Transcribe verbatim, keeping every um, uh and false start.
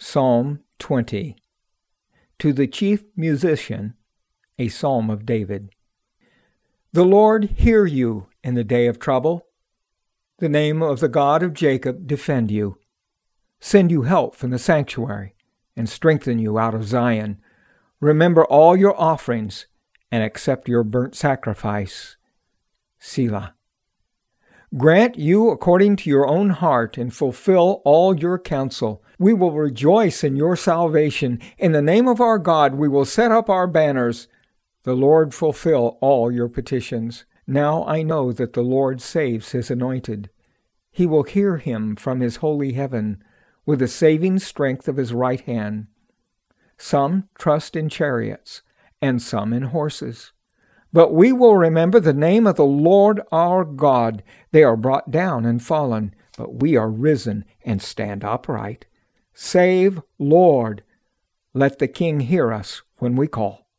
Psalm twenty. To the chief musician, a psalm of David. The Lord hear you in the day of trouble. The name of the God of Jacob defend you. Send you help from the sanctuary and strengthen you out of Zion. Remember all your offerings and accept your burnt sacrifice. Selah. Grant you according to your own heart and fulfill all your counsel. We will rejoice in your salvation. In the name of our God, we will set up our banners. The Lord fulfill all your petitions. Now I know that the Lord saves his anointed. He will hear him from his holy heaven with the saving strength of his right hand. Some trust in chariots and some in horses. But we will remember the name of the Lord our God. They are brought down and fallen, but we are risen and stand upright. Save, Lord. Let the King hear us when we call.